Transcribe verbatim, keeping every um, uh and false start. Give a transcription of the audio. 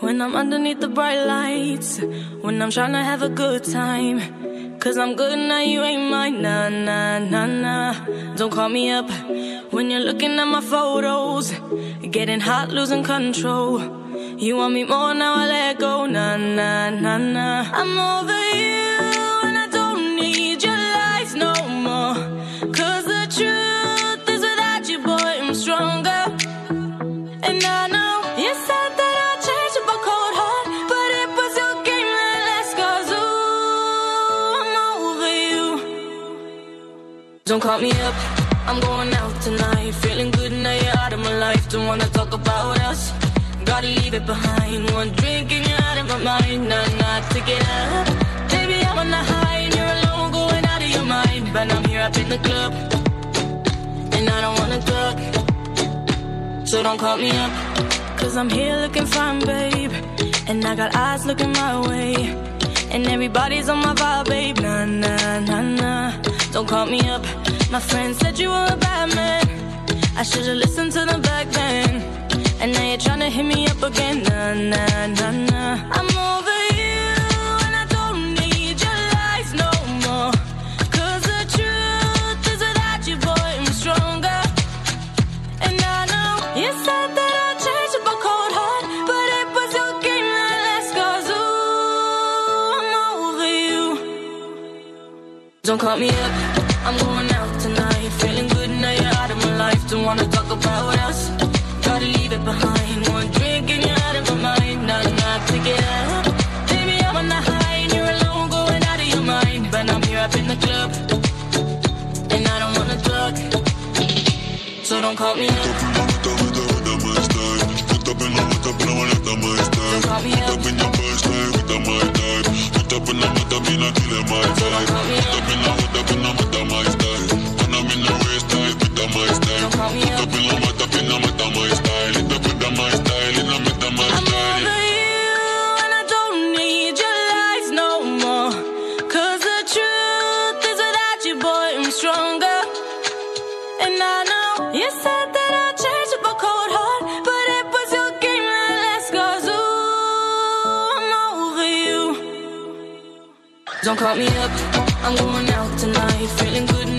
when I'm underneath the bright lights, when I'm trying to have a good time. Cause I'm good now, you ain't mine, nah, nah, nah, nah. Don't call me up when you're looking at my photos, getting hot, losing control. You want me more, now I let go, nah, nah, nah, nah. I'm over you and I don't need your lies no more. Cause the truth is without you, boy, I'm stronger. And I know you said that I'd change up a cold heart, but it was your game that last, cause ooh, I'm over you. Don't call me up, I'm going out tonight, feeling good now you're out of my life. Don't wanna talk about us, gotta leave it behind. One drink and you're out of my mind, nah, nah, take it up. Baby, I'm on the high and you're alone, going out of your mind. But I'm here up in the club, and I don't wanna talk, so don't call me up. Cause I'm here looking fine, babe, and I got eyes looking my way, and everybody's on my vibe, babe, nah, nah, nah, nah. Don't call me up, my friend said you were a bad man, I should've listened to them back then. And now you're tryna hit me up again, nah, nah, nah, nah. I'm over you and I don't need your lies no more. Cause the truth is without you, boy, I'm stronger. And I know you said that I'd change up a cold heart, but it was your game that last, cause ooh, I'm over you. Don't call me up, I'm going out tonight, feeling good now you're out of my life. Don't wanna talk about us, gotta leave it behind. One drink and you're out of my mind, nah, nah, take it up. Baby, I'm on the high and you're alone, going out of your mind. But I'm here up in the club, and I don't wanna talk, so don't call me up. Don't call me up. Don't call me up. I'm over you and I don't need your lies no more. Cause the truth is without you, boy, I'm stronger. And I know you said that I'd change up a cold heart, but it was your game that last, cause ooh, I'm over you. Don't call me up, I'm going out tonight, feeling good